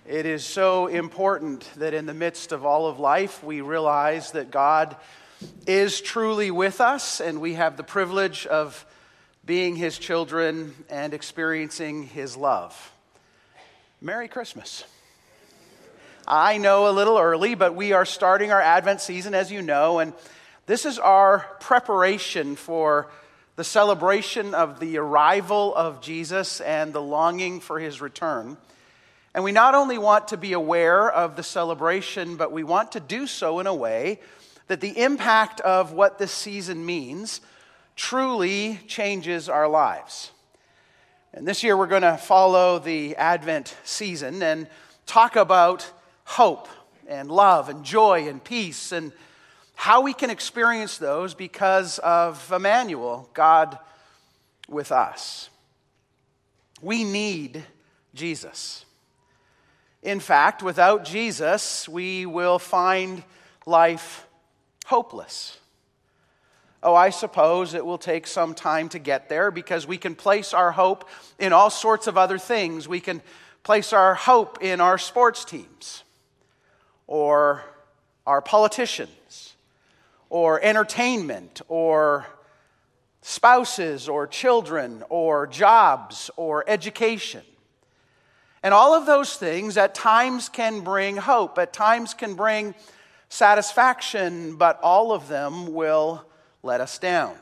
It is so important that in the midst of all of life, we realize that God is truly with us, and we have the privilege of being His children and experiencing His love. Merry Christmas. I know a little early, but we are starting our Advent season, as you know, and this is our preparation for the celebration of the arrival of Jesus and the longing for His return. And we not only want to be aware of the celebration, but we want to do so in a way that the impact of what this season means truly changes our lives. And this year we're going to follow the Advent season and talk about hope and love and joy and peace and how we can experience those because of Emmanuel, God with us. We need Jesus. In fact, without Jesus, we will find life hopeless. Oh, I suppose it will take some time to get there because we can place our hope in all sorts of other things. We can place our hope in our sports teams, or our politicians, or entertainment, or spouses, or children, or jobs, or education. And all of those things at times can bring hope, at times can bring satisfaction, but all of them will let us down.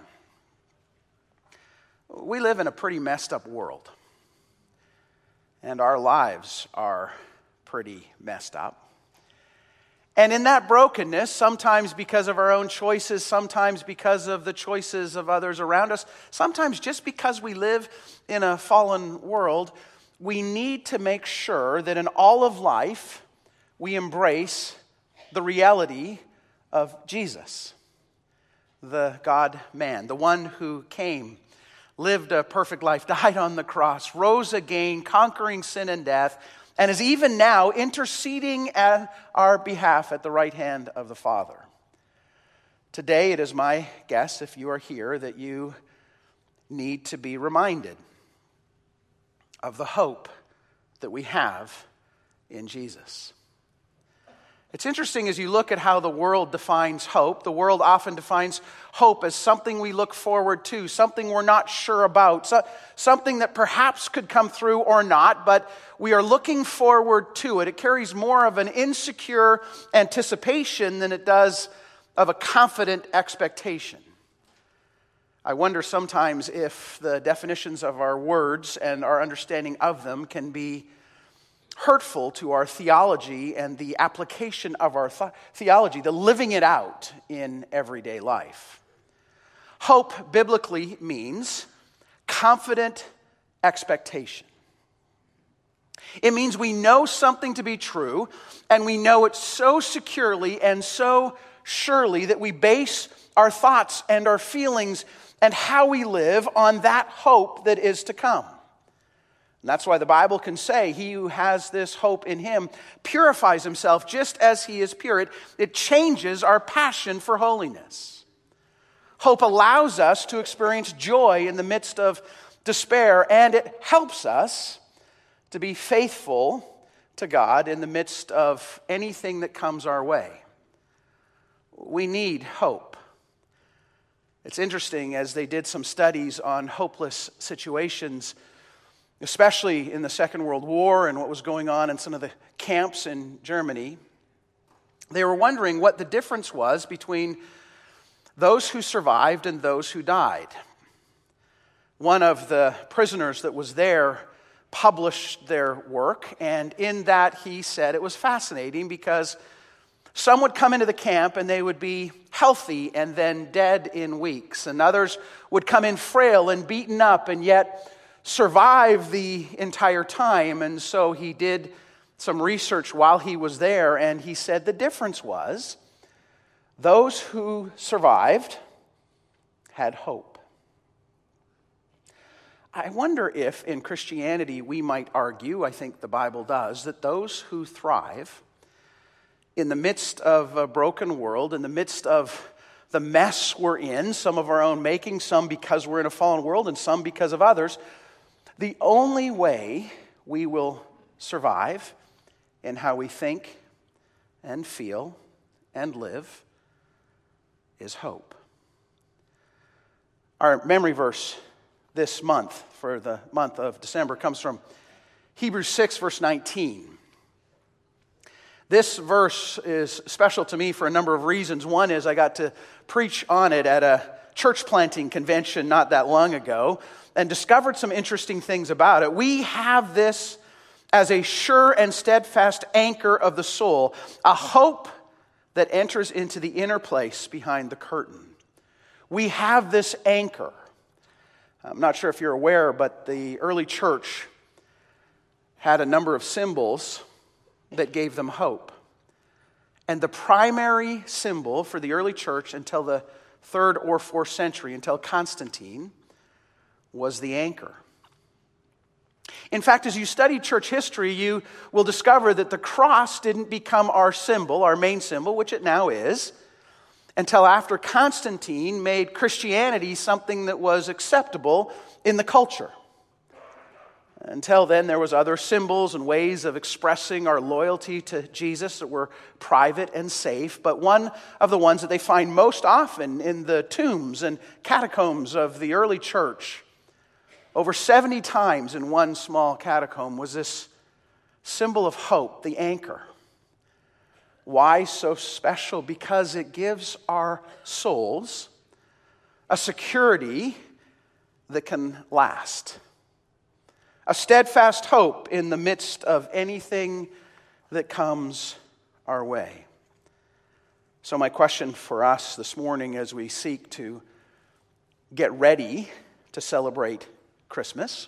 We live in a pretty messed up world, and our lives are pretty messed up. And in that brokenness, sometimes because of our own choices, sometimes because of the choices of others around us, sometimes just because we live in a fallen world, we need to make sure that in all of life, we embrace the reality of Jesus, the God-man, the one who came, lived a perfect life, died on the cross, rose again, conquering sin and death, and is even now interceding at our behalf at the right hand of the Father. Today, it is my guess, if you are here, that you need to be reminded of the hope that we have in Jesus. It's interesting as you look at how the world defines hope. The world often defines hope as something we look forward to, something we're not sure about, something that perhaps could come through or not, but we are looking forward to it. It carries more of an insecure anticipation than it does of a confident expectation. I wonder sometimes if the definitions of our words and our understanding of them can be hurtful to our theology and the application of our theology, the living it out in everyday life. Hope biblically means confident expectation. It means we know something to be true, and we know it so securely and so surely that we base our thoughts and our feelings and how we live on that hope that is to come. And that's why the Bible can say, he who has this hope in him purifies himself just as he is pure. It changes our passion for holiness. Hope allows us to experience joy in the midst of despair, and it helps us to be faithful to God in the midst of anything that comes our way. We need hope. It's interesting, as they did some studies on hopeless situations, especially in the Second World War and what was going on in some of the camps in Germany, they were wondering what the difference was between those who survived and those who died. One of the prisoners that was there published their work, and in that he said it was fascinating because some would come into the camp and they would be healthy and then dead in weeks, and others would come in frail and beaten up and yet survive the entire time. And so he did some research while he was there, and he said the difference was those who survived had hope. I wonder if in Christianity we might argue, I think the Bible does, that those who thrive in the midst of a broken world, in the midst of the mess we're in, some of our own making, some because we're in a fallen world and some because of others, the only way we will survive in how we think and feel and live is hope. Our memory verse this month, for the month of December, comes from Hebrews 6, verse 19. This verse is special to me for a number of reasons. One is I got to preach on it at a church planting convention not that long ago and discovered some interesting things about it. We have this as a sure and steadfast anchor of the soul, a hope that enters into the inner place behind the curtain. We have this anchor. I'm not sure if you're aware, but the early church had a number of symbols that gave them hope. And the primary symbol for the early church until the 3rd or 4th century, until Constantine, was the anchor. In fact, as you study church history, you will discover that the cross didn't become our symbol, our main symbol, which it now is, until after Constantine made Christianity something that was acceptable in the culture. Until then, there was other symbols and ways of expressing our loyalty to Jesus that were private and safe, but one of the ones that they find most often in the tombs and catacombs of the early church, over 70 times in one small catacomb, was this symbol of hope, the anchor. Why so special? Because it gives our souls a security that can last. A steadfast hope in the midst of anything that comes our way. So my question for us this morning as we seek to get ready to celebrate Christmas,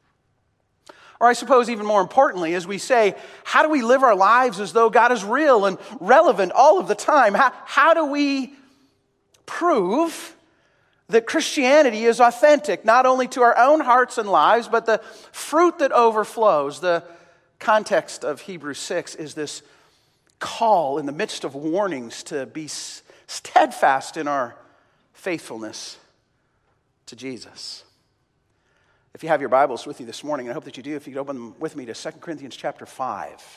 or I suppose even more importantly, as we say, how do we live our lives as though God is real and relevant all of the time? How do we prove that Christianity is authentic, not only to our own hearts and lives, but the fruit that overflows? The context of Hebrews 6 is this call in the midst of warnings to be steadfast in our faithfulness to Jesus. If you have your Bibles with you this morning, I hope that you do, if you could open them with me to 2 Corinthians chapter 5.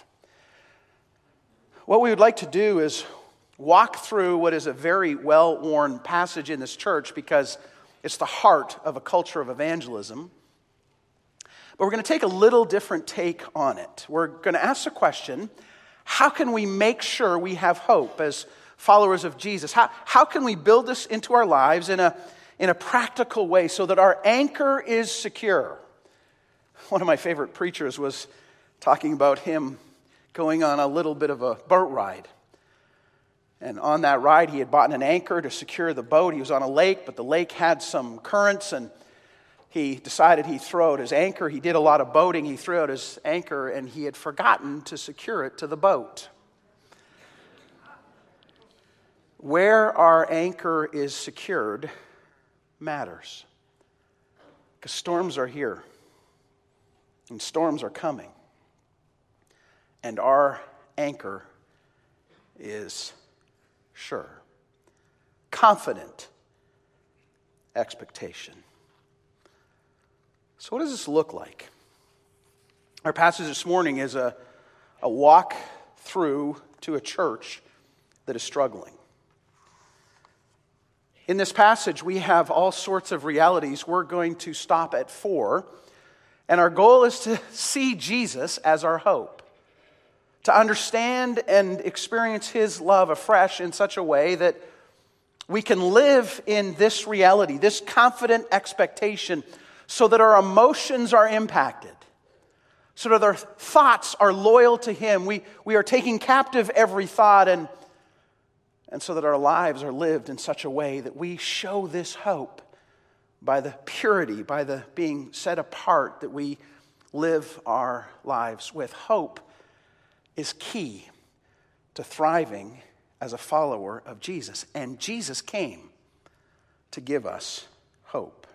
What we would like to do is walk through what is a very well-worn passage in this church because it's the heart of a culture of evangelism. But we're going to take a little different take on it. We're going to ask the question, how can we make sure we have hope as followers of Jesus? How can we build this into our lives in a practical way so that our anchor is secure? One of my favorite preachers was talking about him going on a little bit of a boat ride. And on that ride, he had bought an anchor to secure the boat. He was on a lake, but the lake had some currents, and he decided he'd throw out his anchor. He did a lot of boating. He threw out his anchor, and he had forgotten to secure it to the boat. Where our anchor is secured matters. Because storms are here, and storms are coming. And our anchor is sure. Confident expectation. So what does this look like? Our passage this morning is a walk through to a church that is struggling. In this passage, we have all sorts of realities. We're going to stop at 4, and our goal is to see Jesus as our hope, to understand and experience His love afresh in such a way that we can live in this reality, this confident expectation, so that our emotions are impacted, so that our thoughts are loyal to Him. We are taking captive every thought, and so that our lives are lived in such a way that we show this hope by the purity, by the being set apart that we live our lives with. Hope is key to thriving as a follower of Jesus. And Jesus came to give us hope.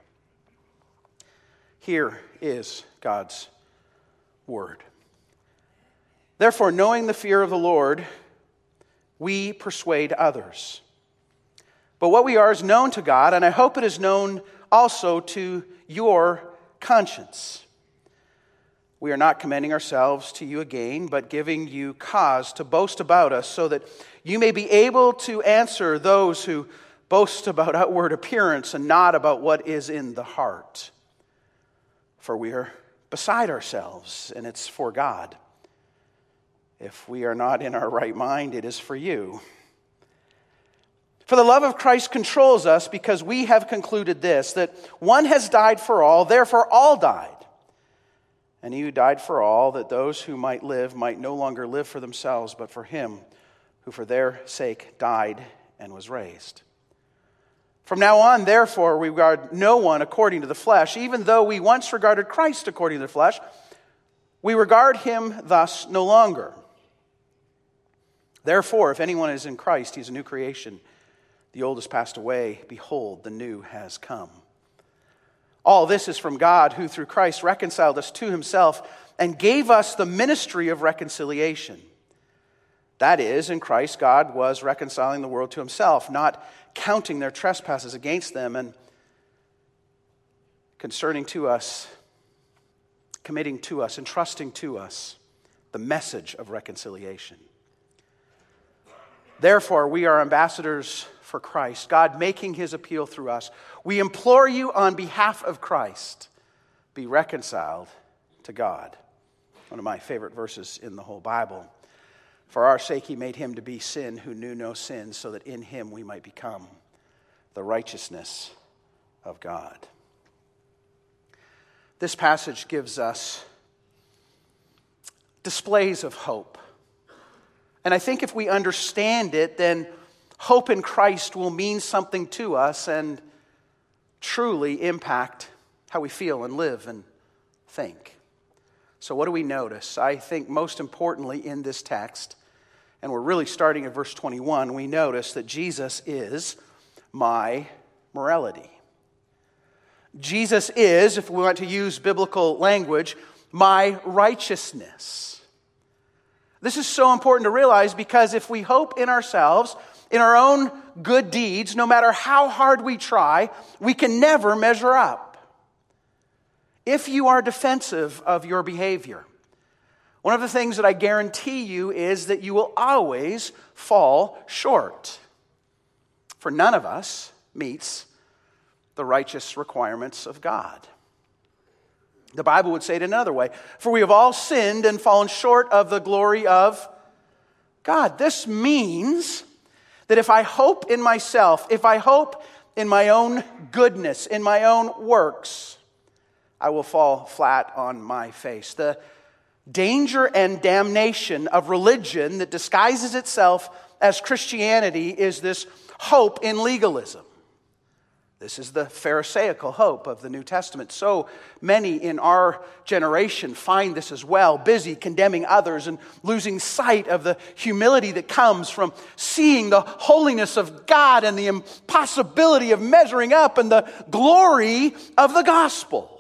Here is God's word. Therefore, knowing the fear of the Lord, we persuade others. But what we are is known to God, and I hope it is known also to your conscience. We are not commending ourselves to you again, but giving you cause to boast about us, so that you may be able to answer those who boast about outward appearance and not about what is in the heart. For we are beside ourselves, and it's for God. If we are not in our right mind, it is for you. For the love of Christ controls us, because we have concluded this, that one has died for all, therefore all died. And he who died for all, that those who might live might no longer live for themselves, but for him who for their sake died and was raised. From now on, therefore, we regard no one according to the flesh. Even though we once regarded Christ according to the flesh, we regard him thus no longer. Therefore, if anyone is in Christ, he is a new creation. The old has passed away. Behold, the new has come. All this is from God, who through Christ reconciled us to himself and gave us the ministry of reconciliation. That is, in Christ, God was reconciling the world to himself, not counting their trespasses against them, and concerning to us, committing to us, entrusting to us the message of reconciliation. Therefore, we are ambassadors for Christ, God making his appeal through us. We implore you on behalf of Christ, be reconciled to God. One of my favorite verses in the whole Bible. For our sake he made him to be sin who knew no sin, so that in him we might become the righteousness of God. This passage gives us displays of hope. And I think if we understand it, then hope in Christ will mean something to us and truly impact how we feel and live and think. So what do we notice? I think most importantly in this text, and we're really starting at verse 21, we notice that Jesus is my morality. Jesus is, if we want to use biblical language, my righteousness. This is so important to realize, because if we hope in ourselves, in our own good deeds, no matter how hard we try, we can never measure up. If you are defensive of your behavior, one of the things that I guarantee you is that you will always fall short. For none of us meets the righteous requirements of God. The Bible would say it another way. For we have all sinned and fallen short of the glory of God. This means that if I hope in myself, if I hope in my own goodness, in my own works, I will fall flat on my face. The danger and damnation of religion that disguises itself as Christianity is this hope in legalism. This is the Pharisaical hope of the New Testament. So many in our generation find this as well, busy condemning others and losing sight of the humility that comes from seeing the holiness of God and the impossibility of measuring up and the glory of the gospel.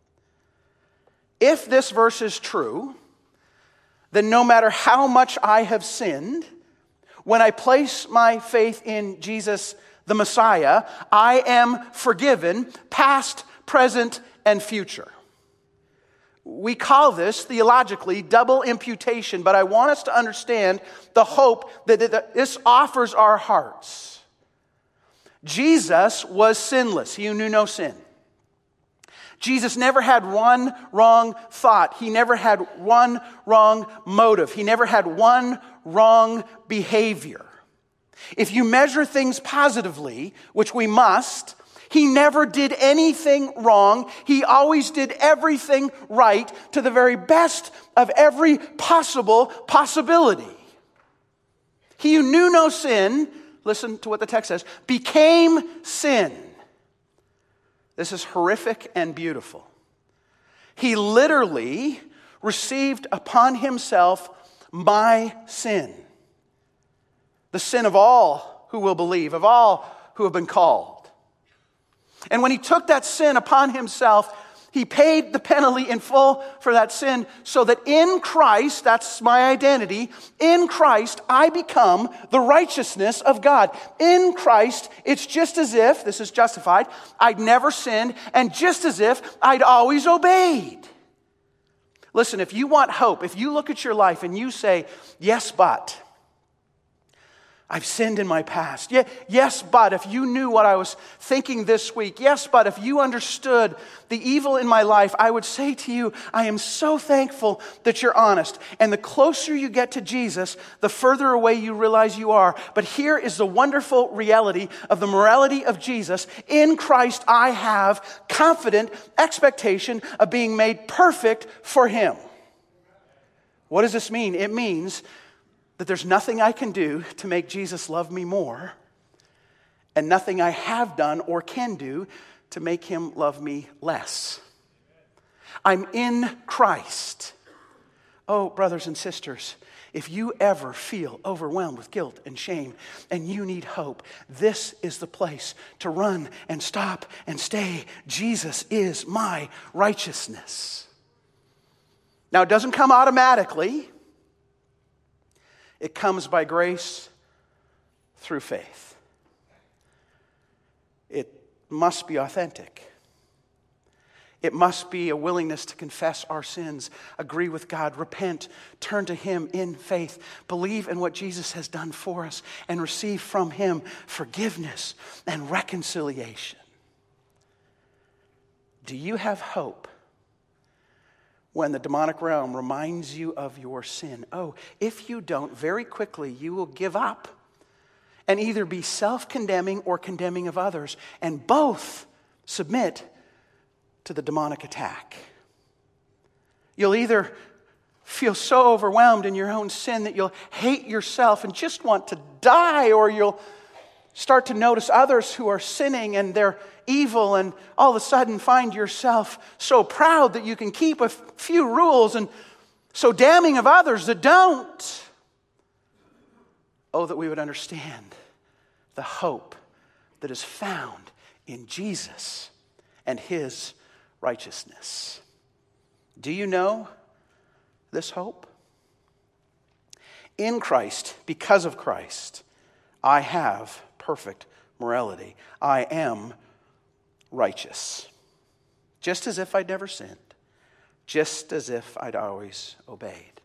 If this verse is true, then no matter how much I have sinned, when I place my faith in Jesus the Messiah, I am forgiven, past, present, and future. We call this, theologically, double imputation, but I want us to understand the hope that this offers our hearts. Jesus was sinless. He knew no sin. Jesus never had one wrong thought. He never had one wrong motive. He never had one wrong behavior. If you measure things positively, which we must, he never did anything wrong. He always did everything right to the very best of every possible possibility. He who knew no sin, listen to what the text says, became sin. This is horrific and beautiful. He literally received upon himself my sin. The sin of all who will believe, of all who have been called. And when he took that sin upon himself, he paid the penalty in full for that sin, so that in Christ, that's my identity, in Christ I become the righteousness of God. In Christ, it's just as if, this is justified, I'd never sinned, and just as if I'd always obeyed. Listen, if you want hope, if you look at your life and you say, yes, but I've sinned in my past. Yes, but if you knew what I was thinking this week, yes, but if you understood the evil in my life, I would say to you, I am so thankful that you're honest. And the closer you get to Jesus, the further away you realize you are. But here is the wonderful reality of the morality of Jesus. In Christ, I have confident expectation of being made perfect for Him. What does this mean? It means that there's nothing I can do to make Jesus love me more, and nothing I have done or can do to make Him love me less. I'm in Christ. Oh, brothers and sisters, if you ever feel overwhelmed with guilt and shame and you need hope, this is the place to run and stop and stay. Jesus is my righteousness. Now, it doesn't come automatically. It comes by grace through faith. It must be authentic. It must be a willingness to confess our sins, agree with God, repent, turn to Him in faith, believe in what Jesus has done for us, and receive from Him forgiveness and reconciliation. Do you have hope when the demonic realm reminds you of your sin? Oh, if you don't, very quickly you will give up and either be self-condemning or condemning of others, and both submit to the demonic attack. You'll either feel so overwhelmed in your own sin that you'll hate yourself and just want to die, or you'll start to notice others who are sinning and they're evil, and all of a sudden find yourself so proud that you can keep a few rules and so damning of others that don't. Oh, that we would understand the hope that is found in Jesus and His righteousness. Do you know this hope? In Christ, because of Christ, I have perfect morality. I am righteous. Just as if I'd never sinned. Just as if I'd always obeyed.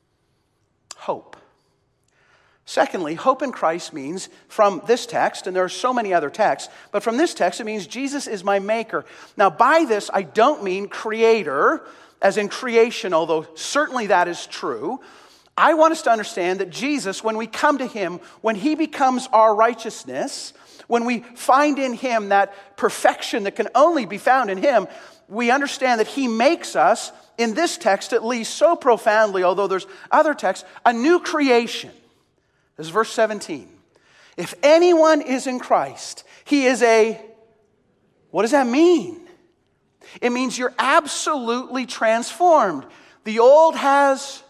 Hope. Secondly, hope in Christ means, from this text, and there are so many other texts, but from this text it means Jesus is my maker. Now by this I don't mean creator, as in creation, although certainly that is true. I want us to understand that Jesus, when we come to Him, when He becomes our righteousness, when we find in Him that perfection that can only be found in Him, we understand that He makes us, in this text at least, so profoundly, although there's other texts, a new creation. This is verse 17. If anyone is in Christ, he is a... What does that mean? It means you're absolutely transformed. The old has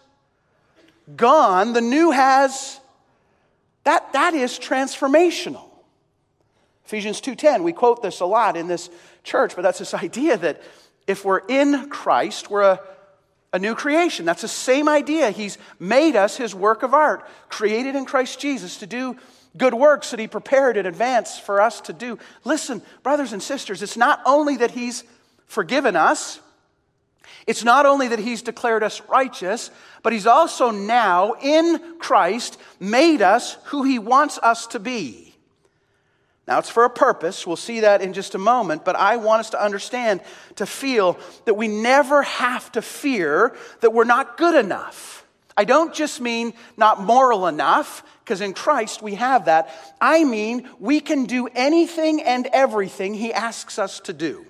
gone, the new has... That is transformational. Ephesians 2:10, we quote this a lot in this church, but that's this idea that if we're in Christ, we're a new creation. That's the same idea. He's made us His work of art, created in Christ Jesus to do good works that He prepared in advance for us to do. Listen, brothers and sisters, it's not only that He's forgiven us, it's not only that He's declared us righteous, but He's also now in Christ made us who He wants us to be. Now, it's for a purpose. We'll see that in just a moment. But I want us to understand, to feel that we never have to fear that we're not good enough. I don't just mean not moral enough, because in Christ we have that. I mean we can do anything and everything He asks us to do.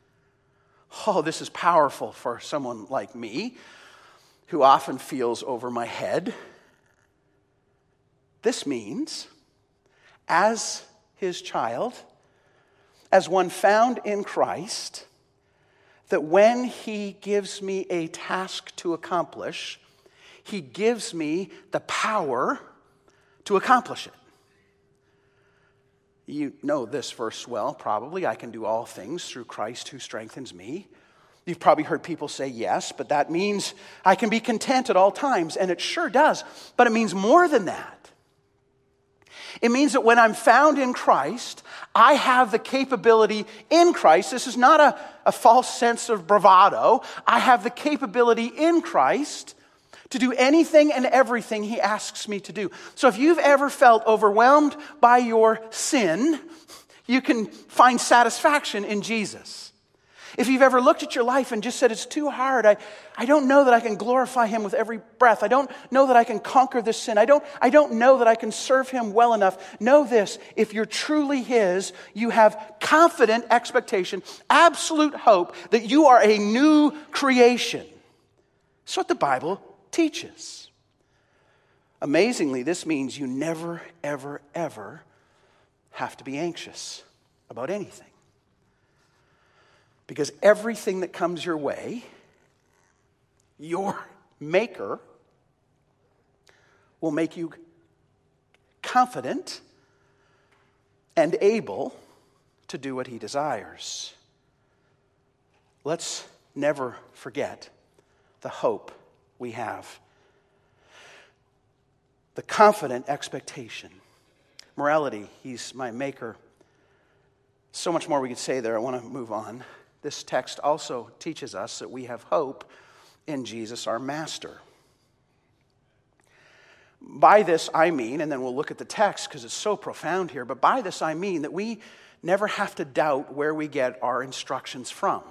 Oh, this is powerful for someone like me, who often feels over my head. This means, as His child, as one found in Christ, that when He gives me a task to accomplish, He gives me the power to accomplish it. You know this verse well, probably. I can do all things through Christ who strengthens me. You've probably heard people say yes, but that means I can be content at all times, and it sure does. But it means more than that. It means that when I'm found in Christ, I have the capability in Christ. This is not a false sense of bravado. I have the capability in Christ to do anything and everything he asks me to do. So if you've ever felt overwhelmed by your sin, you can find satisfaction in Jesus. If you've ever looked at your life and just said, it's too hard, I don't know that I can glorify him with every breath. I don't know that I can conquer this sin. I don't know that I can serve him well enough. Know this, if you're truly his, you have confident expectation, absolute hope that you are a new creation. That's what the Bible teaches. Amazingly, this means you never, ever, ever have to be anxious about anything. Because everything that comes your way, your Maker will make you confident and able to do what he desires. Let's never forget the hope we have. The confident expectation. Morality, he's my Maker. So much more we could say there. I want to move on. This text also teaches us that we have hope in Jesus, our Master. By this I mean, and then we'll look at the text because it's so profound here, but by this I mean that we never have to doubt where we get our instructions from.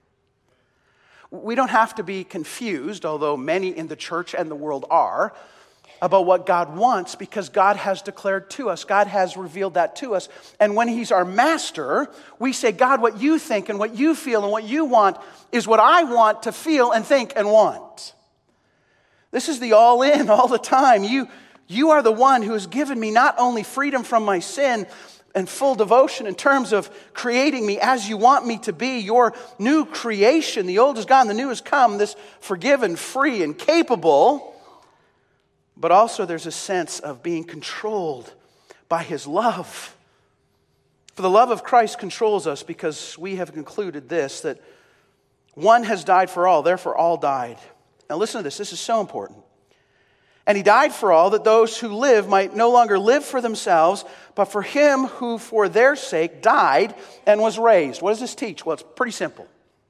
We don't have to be confused, although many in the church and the world are, about what God wants, because God has declared to us. God has revealed that to us. And when he's our master, we say, God, what you think and what you feel and what you want is what I want to feel and think and want. This is the all in all the time. You are the one who has given me not only freedom from my sin and full devotion in terms of creating me as you want me to be, your new creation. The old is gone, the new has come, this forgiven, free, and capable. But also there's a sense of being controlled by his love. For the love of Christ controls us because we have concluded this, that one has died for all, therefore all died. Now listen to this, this is so important. And he died for all, that those who live might no longer live for themselves, but for him who for their sake died and was raised. What does this teach? Well, it's pretty simple.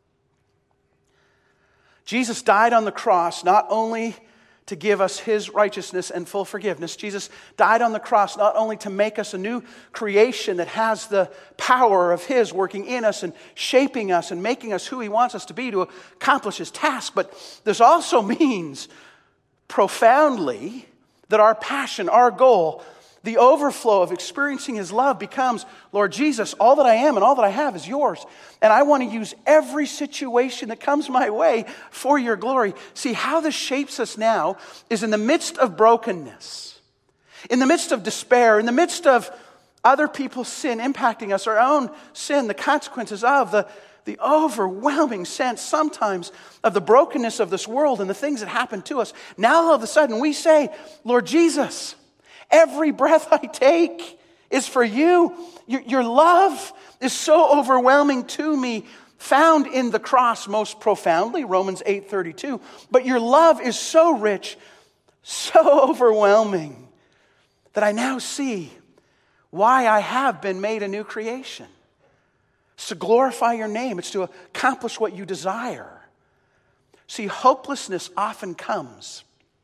Jesus died on the cross not only to give us his righteousness and full forgiveness. Jesus died on the cross not only to make us a new creation that has the power of his working in us and shaping us and making us who he wants us to be to accomplish his task, but this also means profoundly that our passion, our goal, the overflow of experiencing his love becomes, Lord Jesus, all that I am and all that I have is yours. And I want to use every situation that comes my way for your glory. See, how this shapes us now is in the midst of brokenness, in the midst of despair, in the midst of other people's sin impacting us, our own sin, the consequences of the overwhelming sense sometimes of the brokenness of this world and the things that happen to us. Now all of a sudden we say, Lord Jesus, every breath I take is for you. Your love is so overwhelming to me, found in the cross most profoundly, Romans 8:32. But your love is so rich, so overwhelming, that I now see why I have been made a new creation. It's to glorify your name. It's to accomplish what you desire. See, hopelessness often comes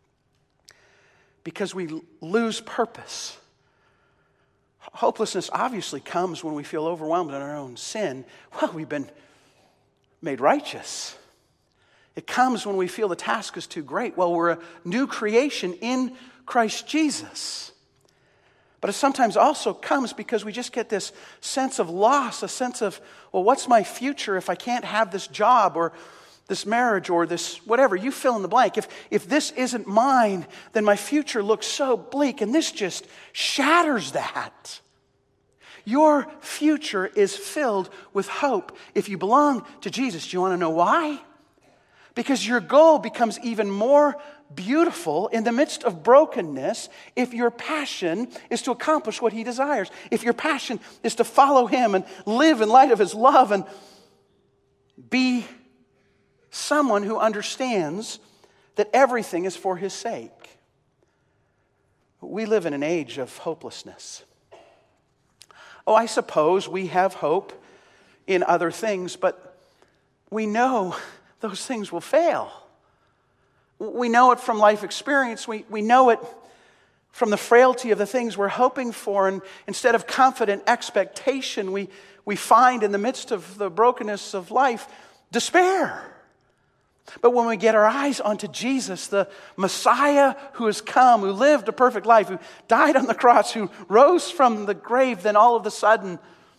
because we lose purpose. Hopelessness obviously comes when we feel overwhelmed in our own sin. Well, we've been made righteous. It comes when we feel the task is too great. Well, we're a new creation in Christ Jesus. But it sometimes also comes because we just get this sense of loss, a sense of, well, what's my future if I can't have this job or this marriage or this whatever, you fill in the blank. If this isn't mine, then my future looks so bleak, and this just shatters that. Your future is filled with hope if you belong to Jesus. Do you want to know why? Because your goal becomes even more beautiful in the midst of brokenness if your passion is to accomplish what he desires. If your passion is to follow him and live in light of his love and be someone who understands that everything is for his sake. We live in an age of hopelessness. Oh, I suppose we have hope in other things, but we know those things will fail. We know it from life experience. We know it from the frailty of the things we're hoping for. And instead of confident expectation, we find in the midst of the brokenness of life, despair. But when we get our eyes onto Jesus, the Messiah who has come, who lived a perfect life, who died on the cross, who rose from the grave, then all of a sudden,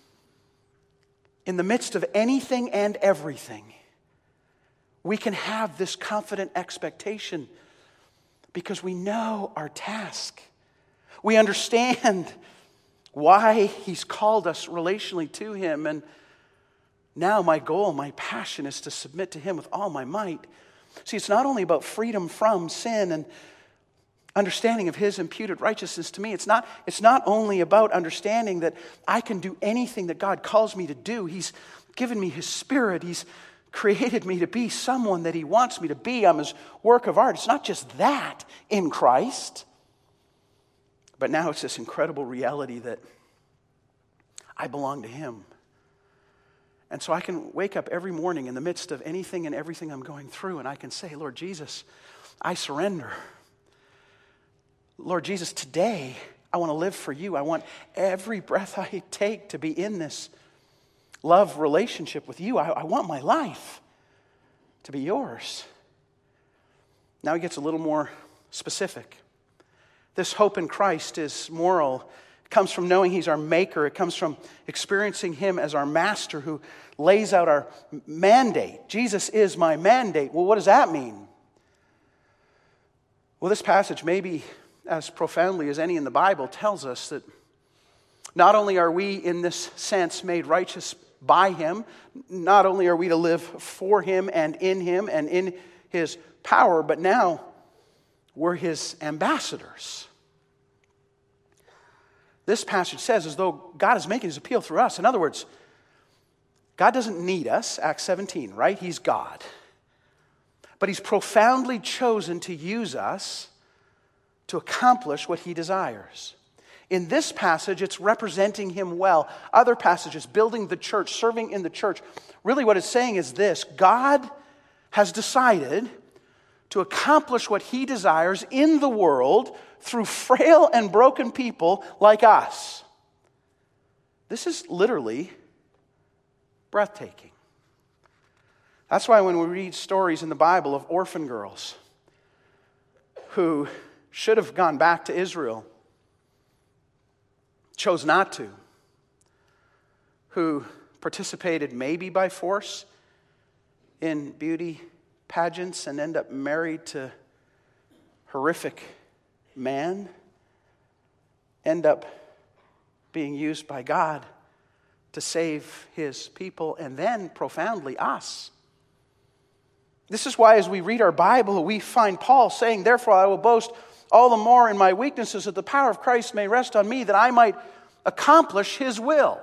in the midst of anything and everything, we can have this confident expectation because we know our task. We understand why He's called us relationally to Him. And now my goal, my passion is to submit to Him with all my might. See, it's not only about freedom from sin and understanding of His imputed righteousness to me. It's not only about understanding that I can do anything that God calls me to do. He's given me His Spirit. He's created me to be someone that He wants me to be. I'm His work of art. It's not just that in Christ. But now it's this incredible reality that I belong to Him. And so I can wake up every morning in the midst of anything and everything I'm going through, and I can say, Lord Jesus, I surrender. Lord Jesus, today I want to live for You. I want every breath I take to be in this love relationship with You. I want my life to be Yours. Now He gets a little more specific. This hope in Christ is moral. It comes from knowing He's our maker. It comes from experiencing Him as our master who lays out our mandate. Jesus is my mandate. Well, what does that mean? Well, this passage, maybe as profoundly as any in the Bible, tells us that not only are we in this sense made righteous by Him, not only are we to live for Him and in His power, but now we're His ambassadors. This passage says as though God is making His appeal through us. In other words, God doesn't need us, Acts 17, right? He's God. But He's profoundly chosen to use us to accomplish what He desires. In this passage, it's representing Him well. Other passages, building the church, serving in the church. Really what it's saying is this: God has decided to accomplish what He desires in the world through frail and broken people like us. This is literally breathtaking. That's why when we read stories in the Bible of orphan girls who should have gone back to Israel, chose not to, who participated maybe by force in beauty pageants and end up married to horrific man, end up being used by God to save His people, and then profoundly us. This is why as we read our Bible, we find Paul saying, "Therefore I will boast all the more in my weaknesses, that the power of Christ may rest on me, that I might accomplish His will."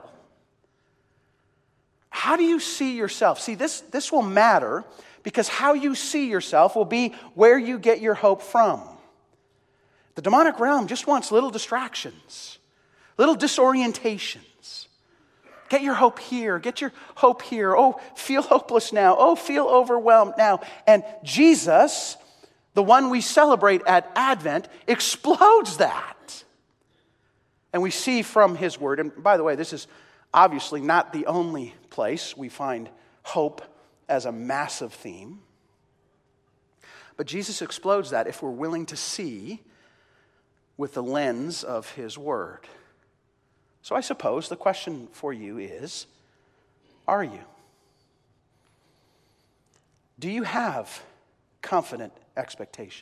How do you see yourself? See, this will matter because how you see yourself will be where you get your hope from. The demonic realm just wants little distractions, little disorientations. Get your hope here. Get your hope here. Oh, feel hopeless now. Oh, feel overwhelmed now. And Jesus, the one we celebrate at Advent, explodes that. And we see from His Word, and by the way, this is obviously not the only place we find hope as a massive theme. But Jesus explodes that if we're willing to see with the lens of His Word. So I suppose the question for you is, are you? Do you have confident expectation?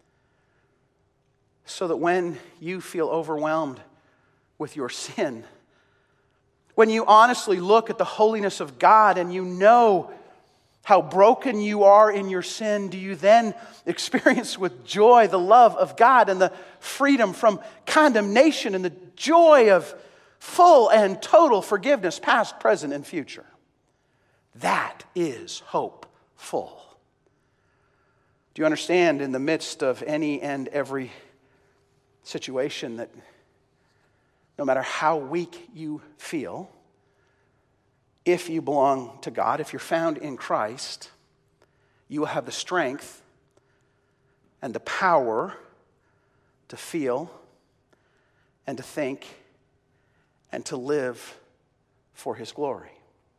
So that when you feel overwhelmed with your sin, when you honestly look at the holiness of God and you know how broken you are in your sin, do you then experience with joy the love of God and the freedom from condemnation and the joy of full and total forgiveness, past, present, and future? That is hopeful. Do you understand, in the midst of any and every situation that no matter how weak you feel, if you belong to God, if you're found in Christ, you will have the strength and the power to feel and to think and to live for His glory.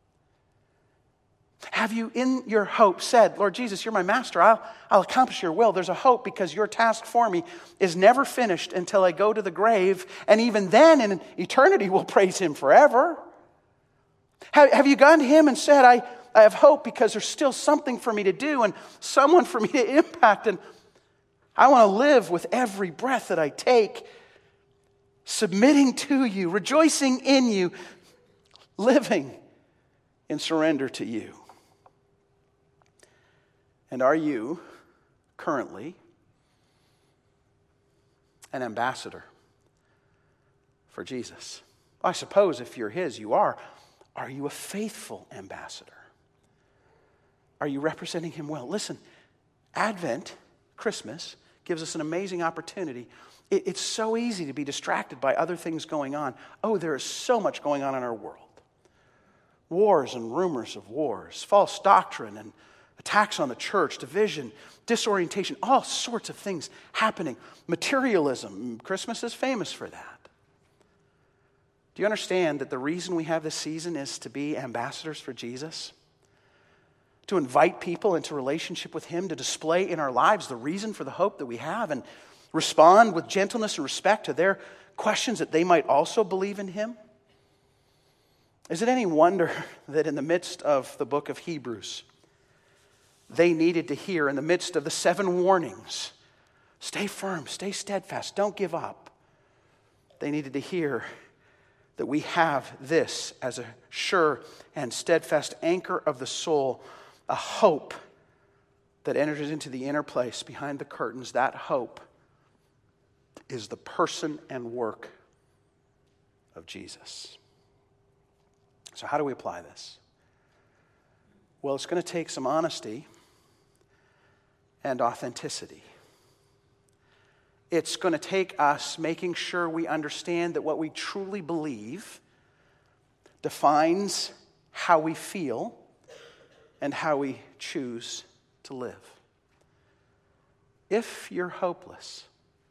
Have you in your hope said, Lord Jesus, you're my master, I'll accomplish your will. There's a hope because your task for me is never finished until I go to the grave, and even then in eternity we'll praise Him forever. Have you gone to Him and said, I have hope because there's still something for me to do and someone for me to impact, and I want to live with every breath that I take, submitting to you, rejoicing in you, living in surrender to you. And are you currently an ambassador for Jesus? I suppose if you're His, you are. Are you a faithful ambassador? Are you representing Him well? Listen, Advent, Christmas, gives us an amazing opportunity. It's so easy to be distracted by other things going on. Oh, there is so much going on in our world. Wars and rumors of wars, false doctrine and attacks on the church, division, disorientation, all sorts of things happening. Materialism, Christmas is famous for that. Do you understand that the reason we have this season is to be ambassadors for Jesus? To invite people into relationship with Him, to display in our lives the reason for the hope that we have, and respond with gentleness and respect to their questions that they might also believe in Him? Is it any wonder that in the midst of the book of Hebrews, they needed to hear, in the midst of the 7 warnings, stay firm, stay steadfast, don't give up. They needed to hear that we have this as a sure and steadfast anchor of the soul, a hope that enters into the inner place behind the curtains. That hope is the person and work of Jesus. So how do we apply this? Well, it's going to take some honesty and authenticity. It's going to take us making sure we understand that what we truly believe defines how we feel and how we choose to live. If you're hopeless,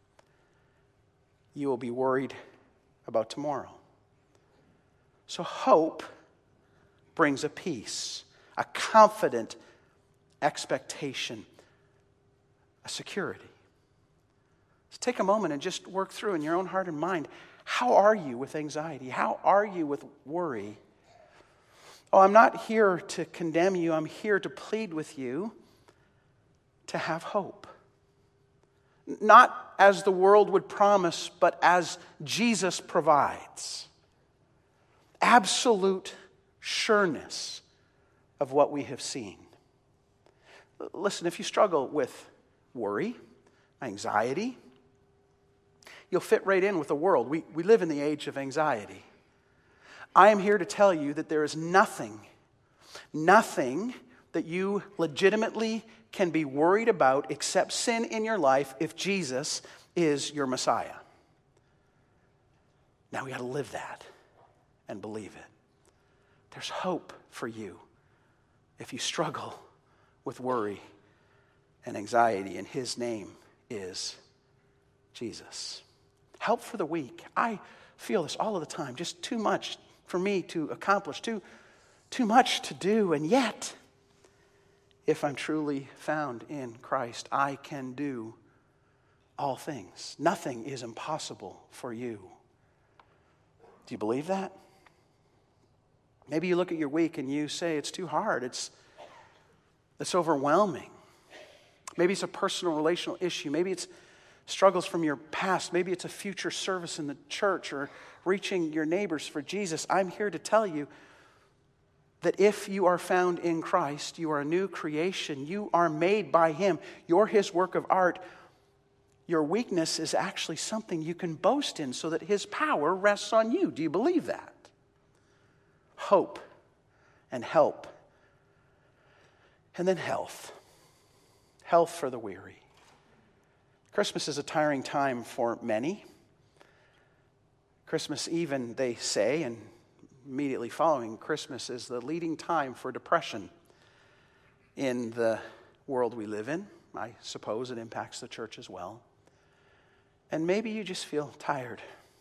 you will be worried about tomorrow. So hope brings a peace, a confident expectation, a security. So take a moment and just work through in your own heart and mind, how are you with anxiety? How are you with worry? Oh, I'm not here to condemn you. I'm here to plead with you to have hope. Not as the world would promise, but as Jesus provides. Absolute sureness of what we have seen. Listen, if you struggle with worry, anxiety, you'll fit right in with the world. We live in the age of anxiety. I am here to tell you that there is nothing that you legitimately can be worried about except sin in your life if Jesus is your Messiah. Now we got to live that and believe it. There's hope for you if you struggle with worry and anxiety, and His name is Jesus. Help for the weak. I feel this all of the time. Just too much for me to accomplish, too much to do, and yet, if I'm truly found in Christ, I can do all things. Nothing is impossible for you. Do you believe that? Maybe you look at your week and you say it's too hard. It's overwhelming. Maybe it's a personal relational issue. Maybe it's struggles from your past. Maybe it's a future service in the church or reaching your neighbors for Jesus. I'm here to tell you that if you are found in Christ, you are a new creation. You are made by Him. You're His work of art. Your weakness is actually something you can boast in so that His power rests on you. Do you believe that? Hope and help. And then health. Health for the weary. Christmas is a tiring time for many. Christmas, even, they say, and immediately following Christmas is the leading time for depression in the world we live in. I suppose it impacts the church as well. And maybe you just feel tired.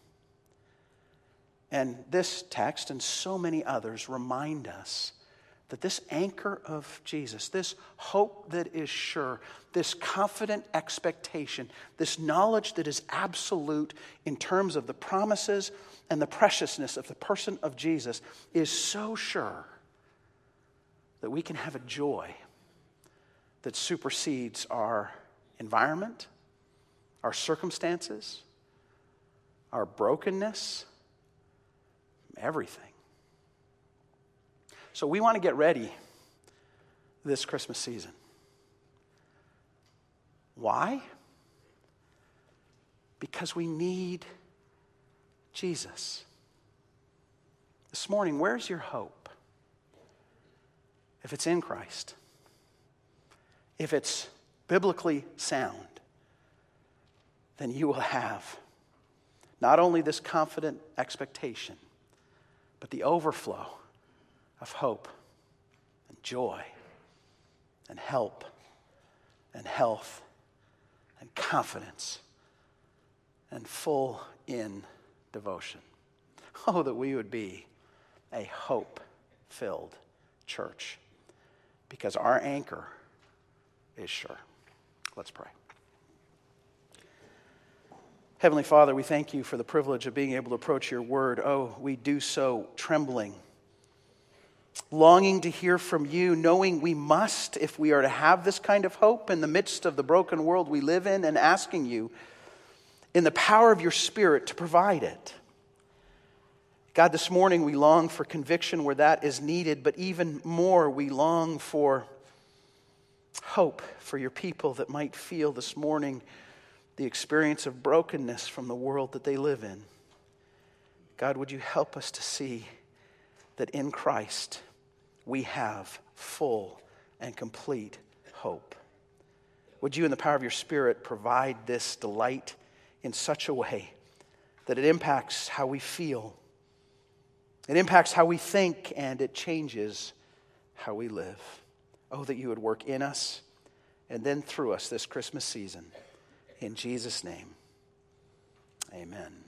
And this text and so many others remind us that this anchor of Jesus, this hope that is sure, this confident expectation, this knowledge that is absolute in terms of the promises and the preciousness of the person of Jesus is so sure that we can have a joy that supersedes our environment, our circumstances, our brokenness, everything. So we want to get ready this Christmas season. Why? Because we need Jesus. This morning, where's your hope? If it's in Christ, if it's biblically sound, then you will have not only this confident expectation, but the overflow of hope and joy and help and health and confidence and full in devotion. Oh, that we would be a hope-filled church, because our anchor is sure. Let's pray. Heavenly Father, we thank you for the privilege of being able to approach your word. Oh, we do so trembling, longing to hear from you, knowing we must if we are to have this kind of hope in the midst of the broken world we live in, and asking you in the power of your Spirit to provide it. God, this morning we long for conviction where that is needed, but even more we long for hope for your people that might feel this morning the experience of brokenness from the world that they live in. God, would you help us to see that in Christ we have full and complete hope? Would you, in the power of your Spirit, provide this delight in such a way that it impacts how we feel, it impacts how we think, and it changes how we live. Oh, that you would work in us and then through us this Christmas season. In Jesus' name, amen.